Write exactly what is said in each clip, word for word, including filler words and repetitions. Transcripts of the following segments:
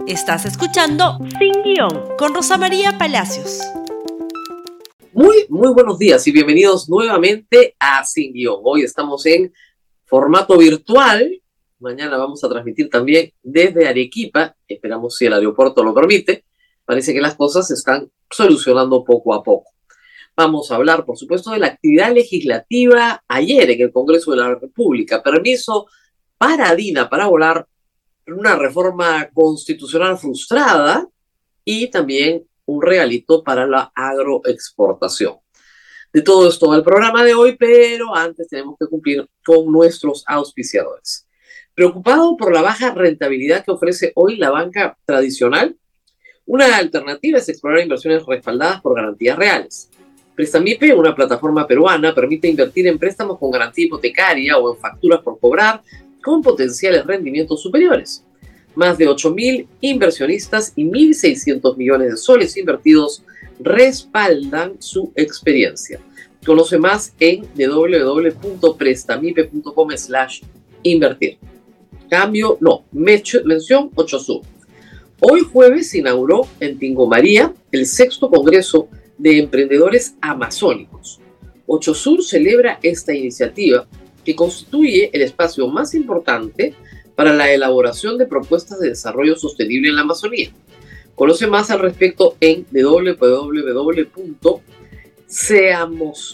Estás escuchando Sin Guión con Rosa María Palacios. Muy, muy buenos días y bienvenidos nuevamente a Sin Guión. Hoy estamos en formato virtual. Mañana vamos a transmitir también desde Arequipa. Esperamos si el aeropuerto lo permite. Parece que las cosas se están solucionando poco a poco. Vamos a hablar, por supuesto, de la actividad legislativa ayer en el Congreso de la República. Permiso para Dina para volar, una reforma constitucional frustrada y también un regalito para la agroexportación. De todo esto va el programa de hoy, pero antes tenemos que cumplir con nuestros auspiciadores. Preocupado por la baja rentabilidad que ofrece hoy la banca tradicional, una alternativa es explorar inversiones respaldadas por garantías reales. Prestamipe, una plataforma peruana, permite invertir en préstamos con garantía hipotecaria o en facturas por cobrar con potenciales rendimientos superiores. Más de ocho mil inversionistas y mil seiscientos millones de soles invertidos respaldan su experiencia. Conoce más en w w w punto prestamipe punto com slash invertir. Cambio, no, mención ocho sur. Hoy jueves se inauguró en Tingo María el sexto Congreso de Emprendedores Amazónicos. ocho sur celebra esta iniciativa que constituye el espacio más importante para la elaboración de propuestas de desarrollo sostenible en la Amazonía. Conoce más al respecto en w w w punto sea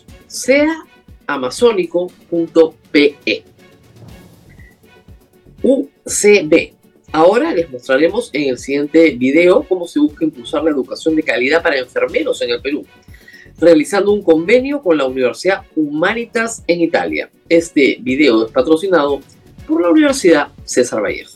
amazónico punto p e. U C B. Ahora les mostraremos en el siguiente video cómo se busca impulsar la educación de calidad para enfermeros en el Perú, realizando un convenio con la Universidad Humanitas en Italia. Este video es patrocinado por la Universidad César Vallejo.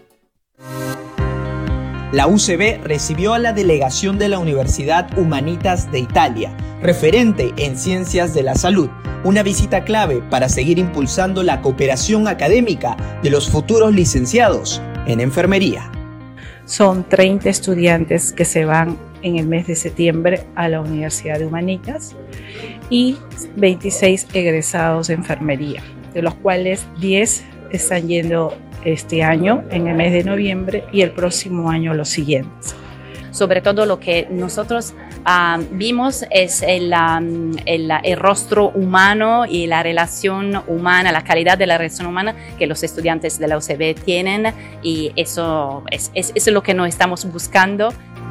La U C B recibió a la delegación de la Universidad Humanitas de Italia, referente en ciencias de la salud, una visita clave para seguir impulsando la cooperación académica de los futuros licenciados en enfermería. Son treinta estudiantes que se van en el mes de septiembre a la Universidad de Humanitas y veintiséis egresados de enfermería, de los cuales diez están yendo este año en el mes de noviembre y el próximo año los siguientes. Sobre todo lo que nosotros uh, vimos es el, um, el, el rostro humano y la relación humana, la calidad de la relación humana que los estudiantes de la U C B tienen, y eso es, es, eso es lo que nos estamos buscando.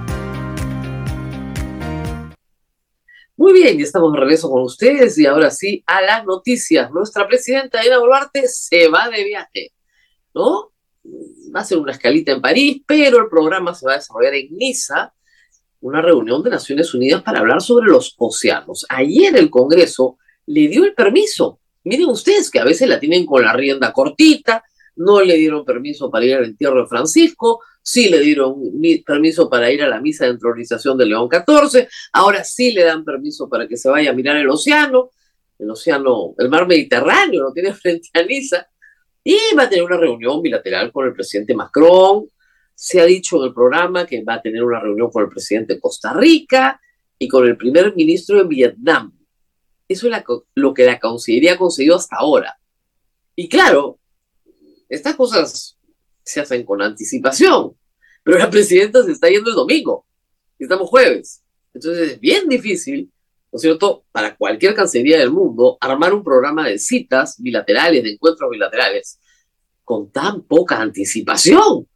Muy bien, ya estamos de regreso con ustedes y ahora sí a las noticias. Nuestra presidenta Dina Boluarte se va de viaje, ¿no? Va a hacer una escalita en París, pero el programa se va a desarrollar en Niza, una reunión de Naciones Unidas para hablar sobre los océanos. Ayer el Congreso le dio el permiso. Miren ustedes que a veces la tienen con la rienda cortita, no le dieron permiso para ir al entierro de Francisco, sí le dieron permiso para ir a la misa de entronización de León catorce, ahora sí le dan permiso para que se vaya a mirar el océano, el océano, el mar Mediterráneo lo tiene frente a Niza, y va a tener una reunión bilateral con el presidente Macron. Se ha dicho en el programa que va a tener una reunión con el presidente de Costa Rica y con el primer ministro de Vietnam. Eso es la, lo que la Cancillería ha conseguido hasta ahora. Y claro, estas cosas se hacen con anticipación, pero la presidenta se está yendo el domingo, y estamos jueves. Entonces es bien difícil, ¿no es cierto?, para cualquier cancillería del mundo, armar un programa de citas bilaterales, de encuentros bilaterales, con tan poca anticipación.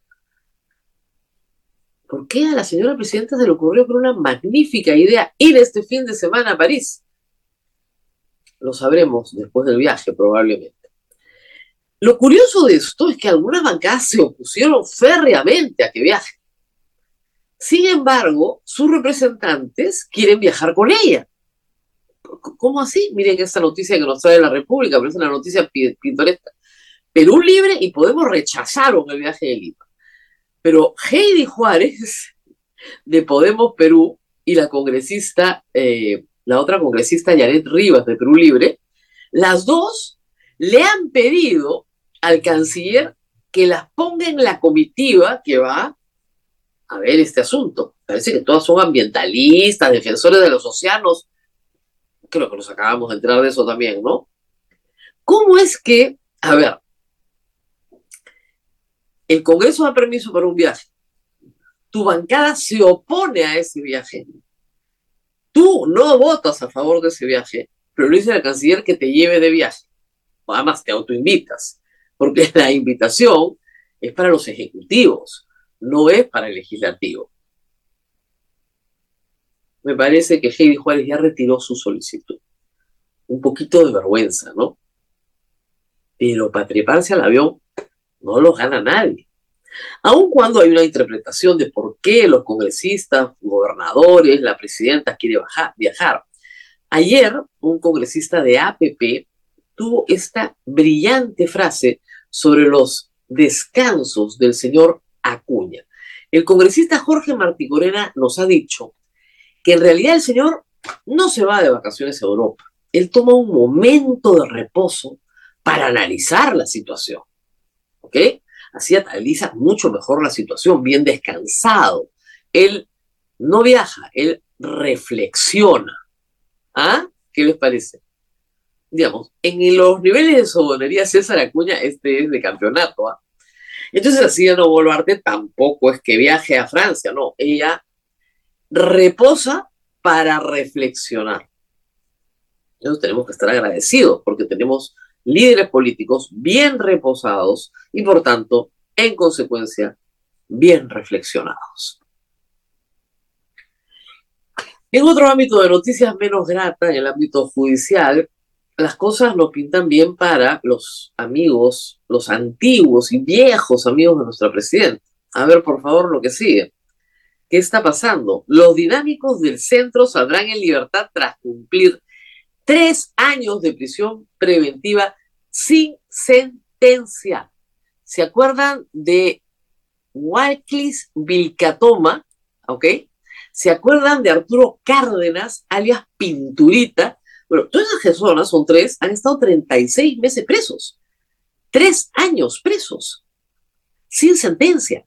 ¿Por qué a la señora presidenta se le ocurrió con una magnífica idea ir este fin de semana a París? Lo sabremos después del viaje, probablemente. Lo curioso de esto es que algunas bancadas se opusieron férreamente a que viaje. Sin embargo, sus representantes quieren viajar con ella. ¿Cómo así? Miren esta noticia que nos trae la República, pero es una noticia pintoresca. Perú libre y Podemos rechazaron el viaje de Lima. Pero Heidi Juárez, de Podemos Perú, y la congresista, eh, la otra congresista Yaret Rivas, de Perú Libre, las dos le han pedido al canciller que las ponga en la comitiva que va a ver este asunto. Parece que todas son ambientalistas, defensores de los océanos. Creo que nos acabamos de enterar de eso también, ¿no? ¿Cómo es que, a ver, el Congreso da permiso para un viaje? tu bancada se opone a ese viaje. Tú no votas a favor de ese viaje, pero le dice al canciller que te lleve de viaje. Además, te autoinvitas, porque la invitación es para los ejecutivos, no es para el legislativo. Me parece que Heidi Juárez ya retiró su solicitud. Un poquito de vergüenza, ¿no? Pero para treparse al avión no lo gana nadie. Aun cuando hay una interpretación de por qué los congresistas, gobernadores, la presidenta quiere bajar, viajar. Ayer, un congresista de A P P tuvo esta brillante frase sobre los descansos del señor Acuña. El congresista Jorge Martí Corena nos ha dicho que en realidad el señor no se va de vacaciones a Europa. Él toma un momento de reposo para analizar la situación. ¿Ok? Así analiza mucho mejor la situación, bien descansado. Él no viaja, él reflexiona. ¿Ah? ¿Qué les parece? Digamos, en los niveles de sobonería César Acuña, este es de campeonato. ¿ah? Entonces así no Boluarte tampoco es que viaje a Francia, no. Ella reposa para reflexionar. Entonces tenemos que estar agradecidos porque tenemos líderes políticos bien reposados y, por tanto, en consecuencia, bien reflexionados. En otro ámbito de noticias menos gratas, en el ámbito judicial, las cosas no pintan bien para los amigos, los antiguos y viejos amigos de nuestra presidenta. A ver, por favor, lo que sigue. ¿Qué está pasando? Los dinámicos del centro saldrán en libertad tras cumplir tres años de prisión preventiva sin sentencia. ¿Se acuerdan de Walclis Vilcatoma? ¿Ok? ¿Se acuerdan de Arturo Cárdenas, alias Pinturita? Bueno, todas esas personas, son tres, han estado treinta y seis meses presos. Tres años presos. Sin sentencia.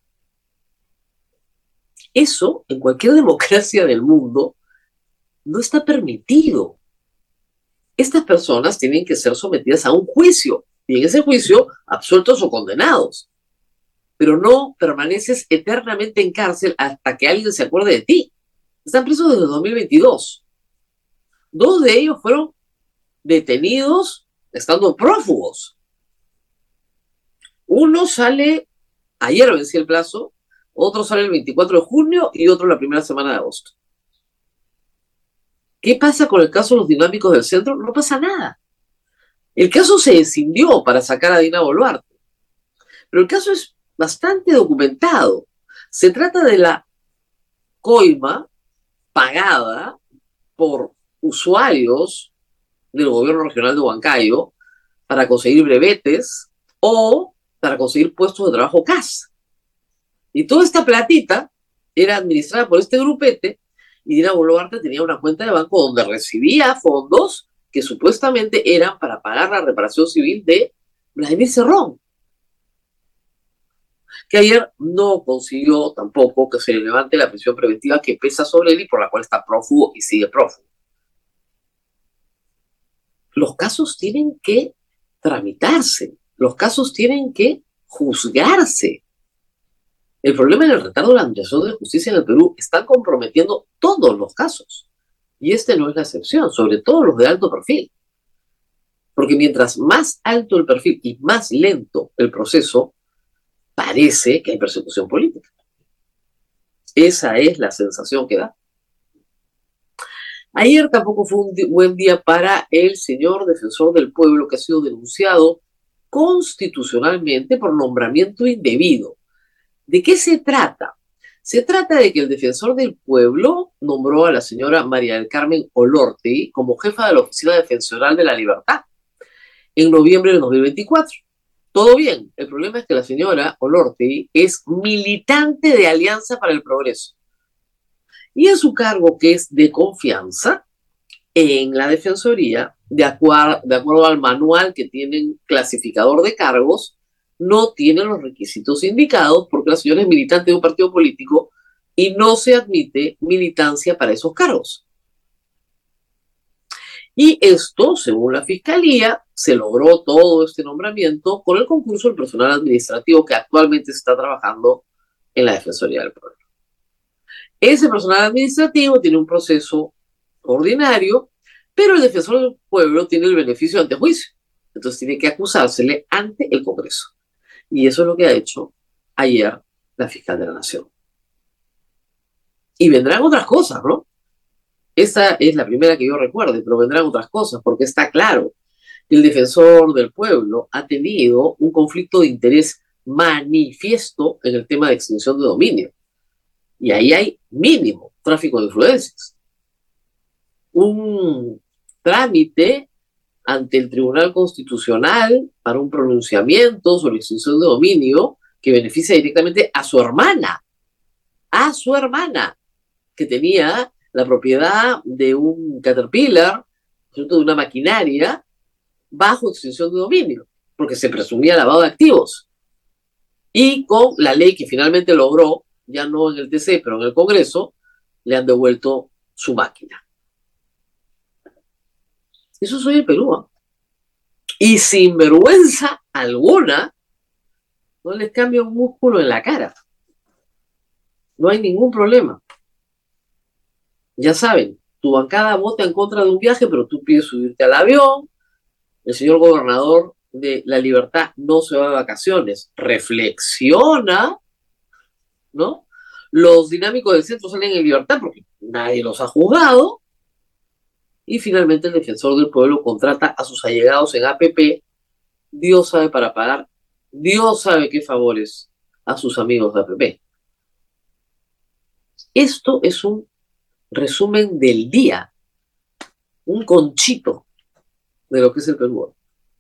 Eso, en cualquier democracia del mundo, no está permitido. Estas personas tienen que ser sometidas a un juicio, y en ese juicio, absueltos o condenados. Pero no permaneces eternamente en cárcel hasta que alguien se acuerde de ti. Están presos desde dos mil veintidós. Dos de ellos fueron detenidos estando prófugos. Uno sale, ayer venció el plazo, otro sale el veinticuatro de junio y otro la primera semana de agosto. ¿Qué pasa con el caso de los dinámicos del centro? No pasa nada. El caso se escindió para sacar a Dina Boluarte. Pero el caso es bastante documentado. Se trata de la coima pagada por usuarios del gobierno regional de Huancayo para conseguir brevetes o para conseguir puestos de trabajo C A S. Y toda esta platita era administrada por este grupete y Dina Boluarte tenía una cuenta de banco donde recibía fondos que supuestamente eran para pagar la reparación civil de Vladimir Cerrón, que ayer no consiguió tampoco que se le levante la prisión preventiva que pesa sobre él y por la cual está prófugo y sigue prófugo. Los casos tienen que tramitarse, los casos tienen que juzgarse. El problema en el retardo de la administración de justicia en el Perú está comprometiendo todos los casos. Y este no es la excepción, sobre todo los de alto perfil. Porque mientras más alto el perfil y más lento el proceso, parece que hay persecución política. Esa es la sensación que da. Ayer tampoco fue un buen día para el señor defensor del pueblo que ha sido denunciado constitucionalmente por nombramiento indebido. ¿De qué se trata? Se trata de que el defensor del pueblo nombró a la señora María del Carmen Olortegui como jefa de la Oficina Defensoral de la Libertad en noviembre de dos mil veinticuatro. Todo bien, el problema es que la señora Olortegui es militante de Alianza para el Progreso. Y en su cargo, que es de confianza, en la Defensoría, de, acuer- de acuerdo al manual que tienen clasificador de cargos, no tiene los requisitos indicados porque la señora es militante de un partido político y no se admite militancia para esos cargos. Y esto, según la Fiscalía, se logró todo este nombramiento con el concurso del personal administrativo que actualmente se está trabajando en la Defensoría del Pueblo. Ese personal administrativo tiene un proceso ordinario, pero el defensor del pueblo tiene el beneficio ante juicio. Entonces tiene que acusársele ante el Congreso. Y eso es lo que ha hecho ayer la fiscal de la Nación. Y vendrán otras cosas, ¿no? Esta es la primera que yo recuerde, pero vendrán otras cosas, porque está claro que el defensor del pueblo ha tenido un conflicto de interés manifiesto en el tema de extinción de dominio. Y ahí hay mínimo tráfico de influencias. Un trámite ante el Tribunal Constitucional para un pronunciamiento sobre extinción de dominio que beneficia directamente a su hermana, a su hermana, que tenía la propiedad de un Caterpillar, de una maquinaria, bajo extinción de dominio, porque se presumía lavado de activos. Y con la ley que finalmente logró, ya no en el T C, pero en el Congreso, le han devuelto su máquina. Eso soy el Perú, ¿eh? Y sin vergüenza alguna, no les cambia un músculo en la cara. No hay ningún problema. Ya saben, tu bancada vota en contra de un viaje, pero tú pides subirte al avión. El señor gobernador de La Libertad no se va de vacaciones, reflexiona, ¿no? Los dinámicos del centro salen en libertad porque nadie los ha juzgado. Y finalmente el defensor del pueblo contrata a sus allegados en A P P. Dios sabe para pagar, Dios sabe qué favores a sus amigos de A P P. Esto es un resumen del día, un conchito de lo que es el Perú.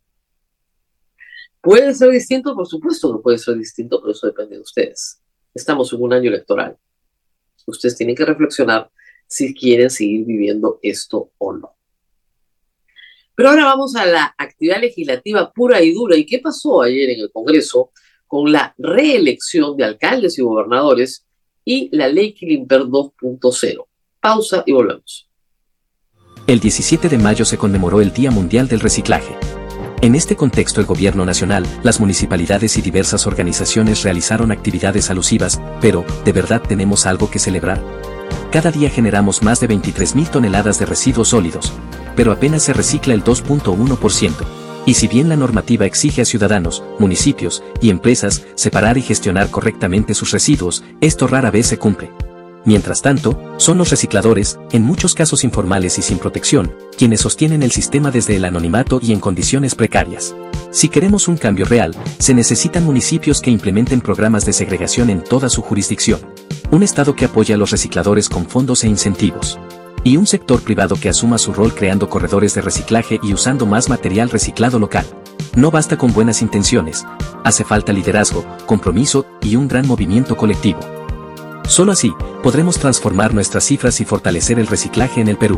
¿Puede ser distinto? Por supuesto que puede ser distinto, pero eso depende de ustedes. Estamos en un año electoral. Ustedes tienen que reflexionar si quieren seguir viviendo esto o no. Pero ahora vamos a la actividad legislativa pura y dura. ¿Y qué pasó ayer en el Congreso con la reelección de alcaldes y gobernadores y la ley Kilimper dos punto cero? Pausa y volvemos. El diecisiete de mayo se conmemoró el Día Mundial del Reciclaje. En este contexto, el gobierno nacional, las municipalidades y diversas organizaciones realizaron actividades alusivas, pero, ¿de verdad tenemos algo que celebrar? Cada día generamos más de veintitrés mil toneladas de residuos sólidos, pero apenas se recicla el dos punto uno por ciento. Y si bien la normativa exige a ciudadanos, municipios y empresas separar y gestionar correctamente sus residuos, esto rara vez se cumple. Mientras tanto, son los recicladores, en muchos casos informales y sin protección, quienes sostienen el sistema desde el anonimato y en condiciones precarias. Si queremos un cambio real, se necesitan municipios que implementen programas de segregación en toda su jurisdicción, un Estado que apoye a los recicladores con fondos e incentivos, y un sector privado que asuma su rol creando corredores de reciclaje y usando más material reciclado local. No basta con buenas intenciones, hace falta liderazgo, compromiso y un gran movimiento colectivo. Solo así, podremos transformar nuestras cifras y fortalecer el reciclaje en el Perú.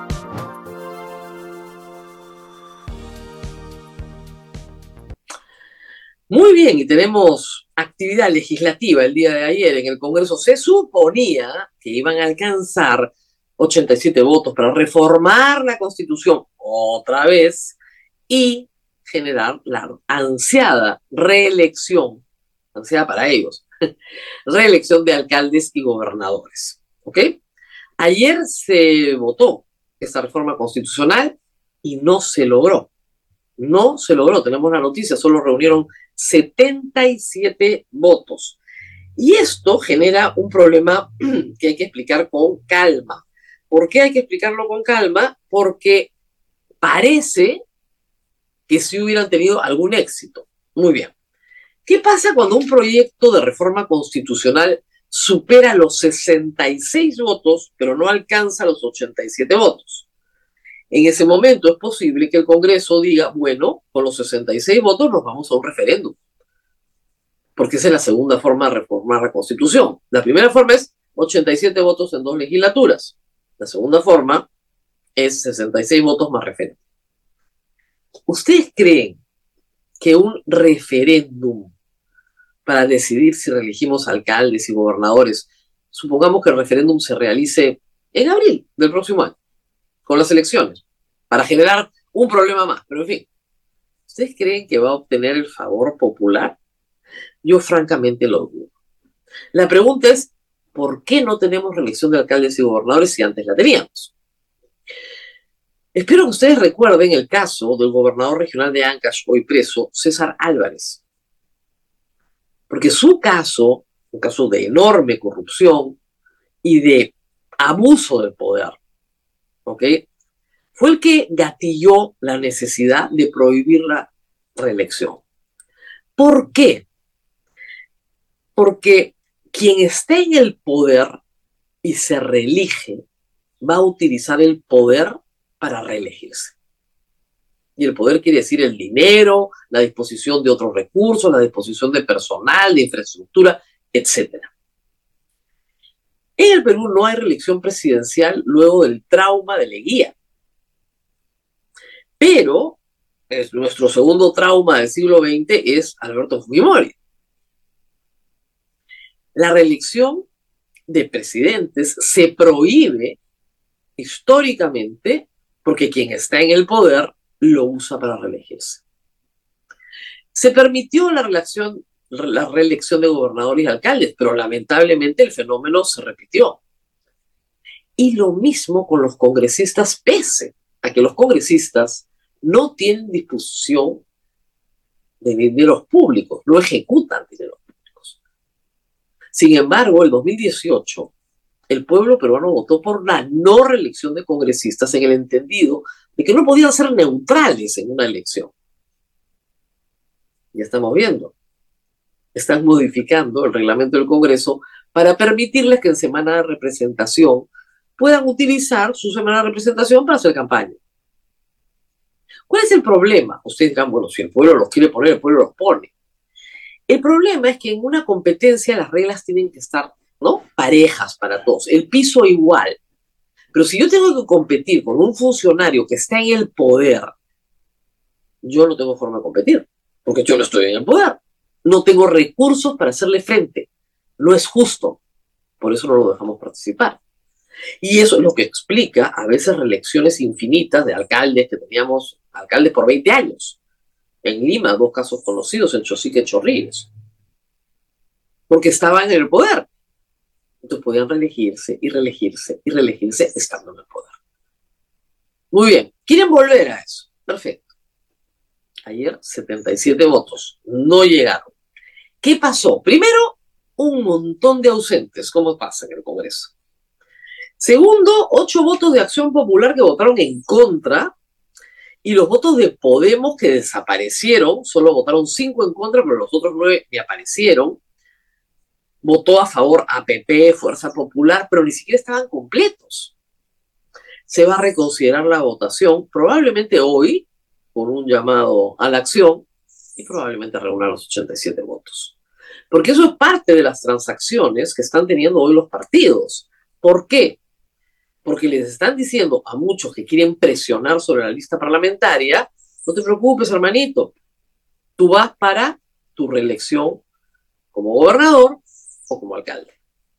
Muy bien, y tenemos actividad legislativa el día de ayer en el Congreso. Se suponía que iban a alcanzar ochenta y siete votos para reformar la Constitución otra vez y generar la ansiada reelección, ansiada para ellos, reelección de alcaldes y gobernadores. ¿Ok? Ayer se votó esta reforma constitucional y no se logró. No se logró, tenemos la noticia, solo reunieron setenta y siete votos. Y esto genera un problema que hay que explicar con calma. ¿Por qué hay que explicarlo con calma? Porque parece que sí hubieran tenido algún éxito. Muy bien. ¿Qué pasa cuando un proyecto de reforma constitucional supera los sesenta y seis votos, pero no alcanza los ochenta y siete votos? En ese momento es posible que el Congreso diga, bueno, con los sesenta y seis votos nos vamos a un referéndum. Porque esa es la segunda forma de reformar la Constitución. La primera forma es ochenta y siete votos en dos legislaturas. La segunda forma es sesenta y seis votos más referéndum. ¿Ustedes creen que un referéndum para decidir si reelegimos alcaldes y gobernadores, supongamos que el referéndum se realice en abril del próximo año, con las elecciones, para generar un problema más, pero en fin, ¿ustedes creen que va a obtener el favor popular? Yo francamente lo dudo. La pregunta es, ¿por qué no tenemos reelección de alcaldes y gobernadores si antes la teníamos? Espero que ustedes recuerden el caso del gobernador regional de Ancash, hoy preso, César Álvarez. Porque su caso, un caso de enorme corrupción y de abuso del poder, ¿ok?, fue el que gatilló la necesidad de prohibir la reelección. ¿Por qué? Porque quien está en el poder y se reelige va a utilizar el poder para reelegirse. Y el poder quiere decir el dinero, la disposición de otros recursos, la disposición de personal, de infraestructura, etcétera. En el Perú no hay reelección presidencial luego del trauma de Leguía. Pero es nuestro segundo trauma del siglo veinte es Alberto Fujimori. La reelección de presidentes se prohíbe históricamente porque quien está en el poder lo usa para reelegirse. Se permitió la reelección, la reelección de gobernadores y alcaldes, pero lamentablemente el fenómeno se repitió. Y lo mismo con los congresistas, pese a que los congresistas no tienen disposición de dineros públicos, no ejecutan dineros públicos. Sin embargo, el dos mil dieciocho, el pueblo peruano votó por la no reelección de congresistas en el entendido de que no podían ser neutrales en una elección. Ya estamos viendo. Están modificando el reglamento del Congreso para permitirles que en semana de representación puedan utilizar su semana de representación para hacer campaña. ¿Cuál es el problema? Ustedes dirán, bueno, si el pueblo los quiere poner, el pueblo los pone. El problema es que en una competencia las reglas tienen que estar, ¿no?, parejas para todos, el piso igual. Pero si yo tengo que competir con un funcionario que está en el poder, yo no tengo forma de competir, porque yo no estoy en el poder. No tengo recursos para hacerle frente. No es justo. Por eso no lo dejamos participar. Y eso es lo que explica a veces reelecciones infinitas de alcaldes que teníamos, alcaldes por veinte años. En Lima, dos casos conocidos, en Chosica y Chorrillos. Porque estaban en el poder. Entonces podían reelegirse y reelegirse y reelegirse estando en el poder. Muy bien. ¿Quieren volver a eso? Perfecto. Ayer setenta y siete votos. No llegaron. ¿Qué pasó? Primero, un montón de ausentes, como pasa en el Congreso. Segundo, ocho votos de Acción Popular que votaron en contra, y los votos de Podemos que desaparecieron, solo votaron cinco en contra, pero los otros nueve ni aparecieron. Votó a favor A P P, Fuerza Popular, pero ni siquiera estaban completos. Se va a reconsiderar la votación, probablemente hoy, por un llamado a la acción, y probablemente reúna los ochenta y siete votos. Porque eso es parte de las transacciones que están teniendo hoy los partidos. ¿Por qué? Porque les están diciendo a muchos que quieren presionar sobre la lista parlamentaria, no te preocupes, hermanito, tú vas para tu reelección como gobernador o como alcalde.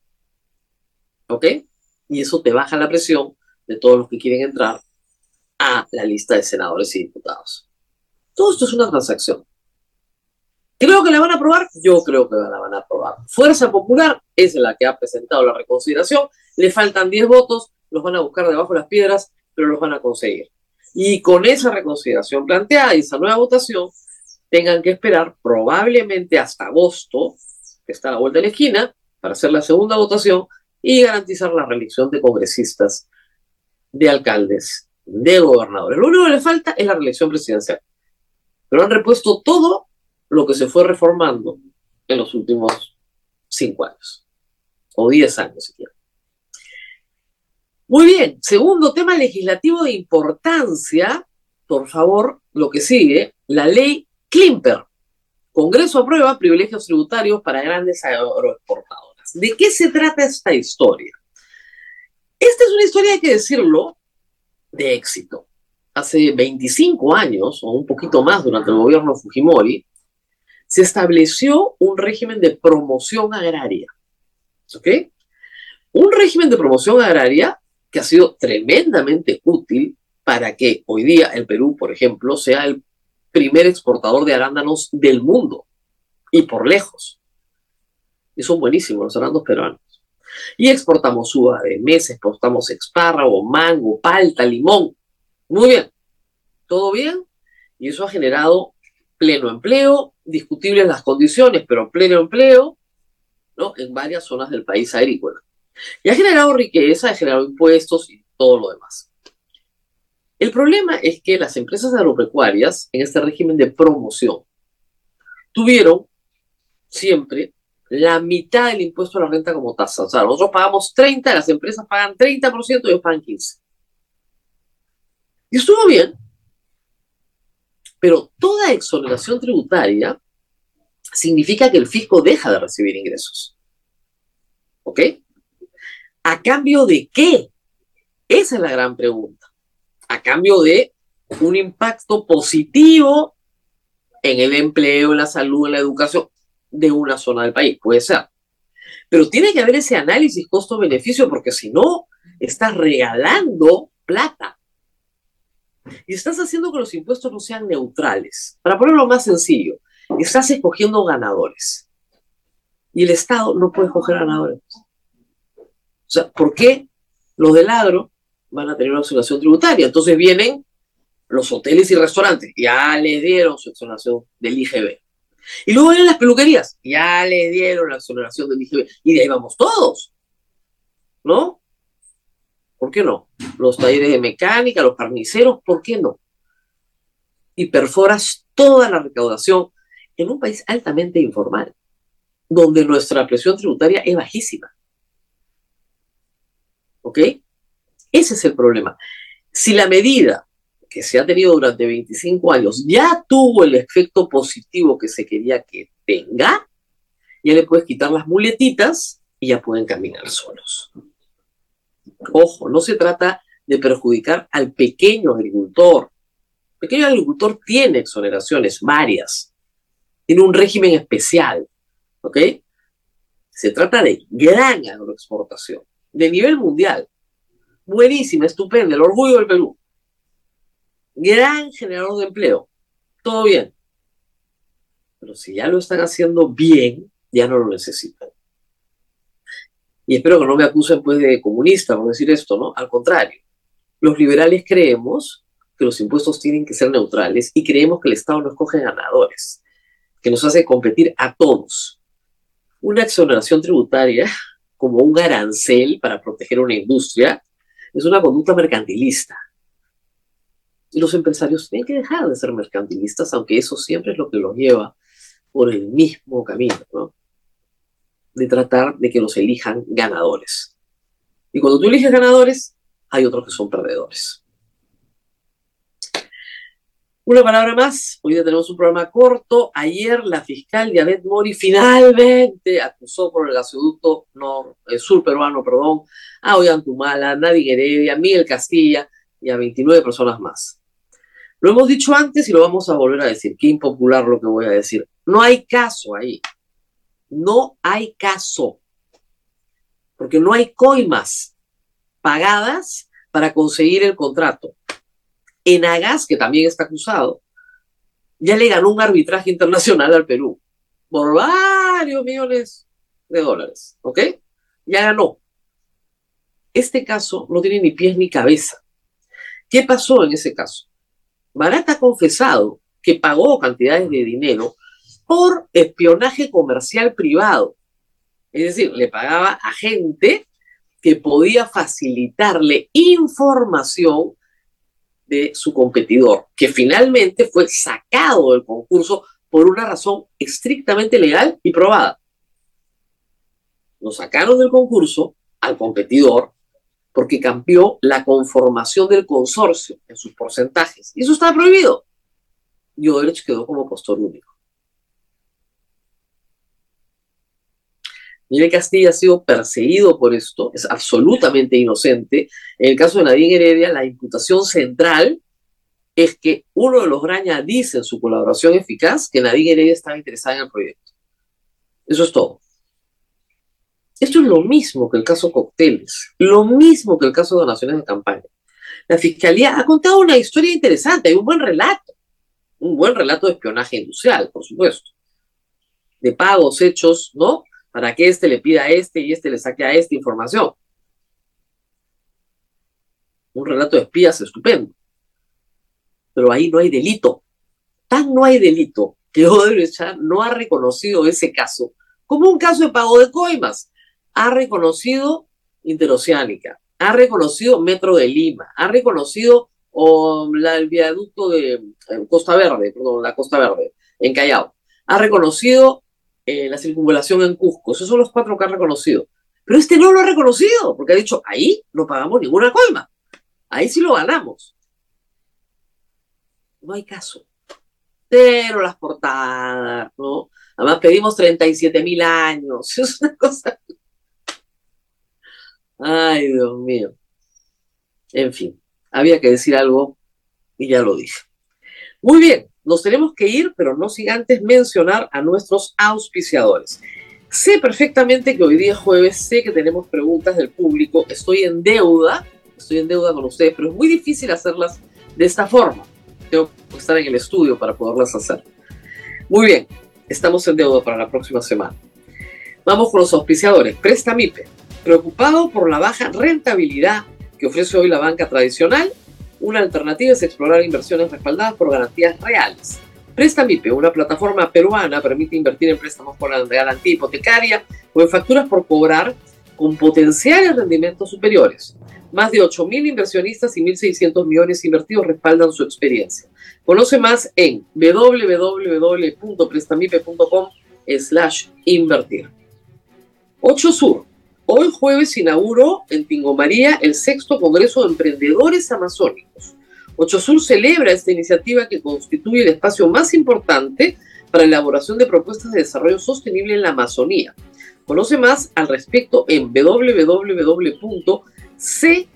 ¿Ok? Y eso te baja la presión de todos los que quieren entrar a la lista de senadores y diputados. Todo esto es una transacción. ¿Creo que la van a aprobar? Yo creo que la van a aprobar. Fuerza Popular es la que ha presentado la reconsideración, le faltan diez votos, los van a buscar debajo de las piedras, pero los van a conseguir. Y con esa reconsideración planteada y esa nueva votación, tengan que esperar probablemente hasta agosto, que está a la vuelta de la esquina, para hacer la segunda votación y garantizar la reelección de congresistas, de alcaldes, de gobernadores. Lo único que les falta es la reelección presidencial. Pero han repuesto todo lo que se fue reformando en los últimos cinco años, o diez años siquiera. Muy bien, segundo tema legislativo de importancia, por favor, lo que sigue, la ley Klimper. Congreso aprueba privilegios tributarios para grandes agroexportadoras. ¿De qué se trata esta historia? Esta es una historia, hay que decirlo, de éxito. Hace veinticinco años, o un poquito más durante el gobierno de Fujimori, se estableció un régimen de promoción agraria. ¿Ok? Un régimen de promoción agraria que ha sido tremendamente útil para que hoy día el Perú, por ejemplo, sea el primer exportador de arándanos del mundo, y por lejos. Y son buenísimos los arándanos peruanos. Y exportamos uva de mesa, exportamos espárrago, mango, palta, limón. Muy bien, todo bien. Y eso ha generado pleno empleo, discutibles las condiciones, pero pleno empleo, ¿no?, en varias zonas del país agrícola. Y ha generado riqueza, ha generado impuestos y todo lo demás. El problema es que las empresas agropecuarias, en este régimen de promoción, tuvieron siempre la mitad del impuesto a la renta como tasa. O sea, nosotros pagamos treinta, las empresas pagan treinta por ciento y ellos pagan quince por ciento. Y estuvo bien, pero toda exoneración tributaria significa que el fisco deja de recibir ingresos. ¿Ok? ¿A cambio de qué? Esa es la gran pregunta. A cambio de un impacto positivo en el empleo, en la salud, en la educación de una zona del país. Puede ser. Pero tiene que haber ese análisis costo-beneficio, porque si no, estás regalando plata. Y estás haciendo que los impuestos no sean neutrales. Para ponerlo más sencillo, estás escogiendo ganadores. Y el Estado no puede escoger ganadores. O sea, ¿por qué los del agro van a tener una exoneración tributaria? Entonces vienen los hoteles y restaurantes, ya les dieron su exoneración del I G B. Y luego vienen las peluquerías, ya les dieron la exoneración del I G B. Y de ahí vamos todos, ¿no? ¿Por qué no? Los talleres de mecánica, los carniceros, ¿por qué no? Y perforas toda la recaudación en un país altamente informal, donde nuestra presión tributaria es bajísima. ¿Ok? Ese es el problema. Si la medida que se ha tenido durante veinticinco años ya tuvo el efecto positivo que se quería que tenga, ya le puedes quitar las muletitas y ya pueden caminar solos. Ojo, no se trata de perjudicar al pequeño agricultor. El pequeño agricultor tiene exoneraciones varias, tiene un régimen especial, ¿ok? Se trata de gran agroexportación, de nivel mundial. Buenísima, estupenda, el orgullo del Perú. Gran generador de empleo. Todo bien. Pero si ya lo están haciendo bien, ya no lo necesitan. Y espero que no me acusen pues de comunista por decir esto, ¿no? Al contrario. Los liberales creemos que los impuestos tienen que ser neutrales y creemos que el Estado no escoge ganadores, que nos hace competir a todos. Una exoneración tributaria como un arancel para proteger una industria es una conducta mercantilista. Y los empresarios tienen que dejar de ser mercantilistas, aunque eso siempre es lo que los lleva por el mismo camino, ¿no? De tratar de que los elijan ganadores. Y cuando tú eliges ganadores, hay otros que son perdedores. Una palabra más. Hoy día tenemos un programa corto. Ayer la fiscal Yanet Mori finalmente acusó por el gasoducto nor, eh, sur peruano, perdón, a Ollantumala, a Nadine Heredia, a Miguel Castilla y a veintinueve personas más. Lo hemos dicho antes y lo vamos a volver a decir. Qué impopular lo que voy a decir. No hay caso ahí. No hay caso. Porque no hay coimas pagadas para conseguir el contrato. Enagas, que también está acusado, ya le ganó un arbitraje internacional al Perú por varios millones de dólares, ¿ok? Ya ganó. Este caso no tiene ni pies ni cabeza. ¿Qué pasó en ese caso? Barata ha confesado que pagó cantidades de dinero por espionaje comercial privado. Es decir, le pagaba a gente que podía facilitarle información de su competidor, que finalmente fue sacado del concurso por una razón estrictamente legal y probada. Lo sacaron del concurso al competidor porque cambió la conformación del consorcio en sus porcentajes. Y eso estaba prohibido. Y Odebrecht quedó como postor único. Miguel Castilla ha sido perseguido por esto, es absolutamente inocente. En el caso de Nadine Heredia, la imputación central es que uno de los Graña dice en su colaboración eficaz que Nadine Heredia estaba interesada en el proyecto. Eso es todo. Esto es lo mismo que el caso Cócteles, lo mismo que el caso de donaciones de campaña. La Fiscalía ha contado una historia interesante, hay un buen relato, un buen relato de espionaje industrial, por supuesto, de pagos hechos, ¿no?, para que este le pida a este y este le saque a esta información. Un relato de espías estupendo. Pero ahí no hay delito. Tan no hay delito que Odebrecht no ha reconocido ese caso como un caso de pago de coimas. Ha reconocido Interoceánica, ha reconocido Metro de Lima, ha reconocido oh, la, el viaducto de eh, Costa Verde, perdón, la Costa Verde, en Callao, ha reconocido eh, la circunvalación en Cusco. Esos son los cuatro que ha reconocido. Pero este no lo ha reconocido, porque ha dicho, ahí no pagamos ninguna coima, ahí sí lo ganamos. No hay caso. Pero las portadas, ¿no? Además pedimos treinta y siete mil años. Es una cosa... Ay, Dios mío. En fin, había que decir algo y ya lo dije. Muy bien, nos tenemos que ir, pero no sin antes mencionar a nuestros auspiciadores. Sé perfectamente que hoy día es jueves, sé que tenemos preguntas del público, estoy en deuda, estoy en deuda con ustedes, pero es muy difícil hacerlas de esta forma. Tengo que estar en el estudio para poderlas hacer. Muy bien, estamos en deuda para la próxima semana. Vamos con los auspiciadores. Prestamipe. Preocupado por la baja rentabilidad que ofrece hoy la banca tradicional, una alternativa es explorar inversiones respaldadas por garantías reales. Prestamipe, una plataforma peruana, permite invertir en préstamos por garantía hipotecaria o en facturas por cobrar con potenciales rendimientos superiores. Más de ocho mil inversionistas y mil seiscientos millones invertidos respaldan su experiencia. Conoce más en w w w punto prestamipe punto com slash invertir. ocho Sur. Hoy jueves inauguró en Tingo María el sexto Congreso de Emprendedores Amazónicos. ocho Sur celebra esta iniciativa que constituye el espacio más importante para la elaboración de propuestas de desarrollo sostenible en la Amazonía. Conoce más al respecto en w w w punto c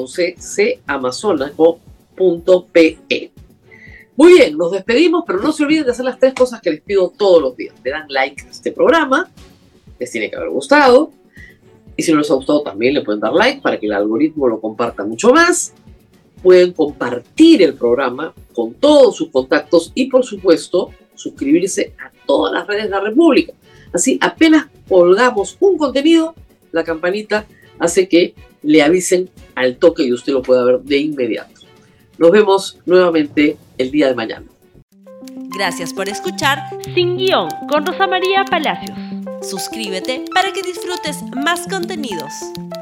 amazónico punto p e. Muy bien, nos despedimos, pero no se olviden de hacer las tres cosas que les pido todos los días. Le dan like a este programa, les tiene que haber gustado. Y si no les ha gustado, también le pueden dar like para que el algoritmo lo comparta mucho más. Pueden compartir el programa con todos sus contactos y, por supuesto, suscribirse a todas las redes de la República. Así, apenas colgamos un contenido, la campanita hace que le avisen al toque y usted lo pueda ver de inmediato. Nos vemos nuevamente el día de mañana. Gracias por escuchar Sin Guión con Rosa María Palacios. Suscríbete para que disfrutes más contenidos.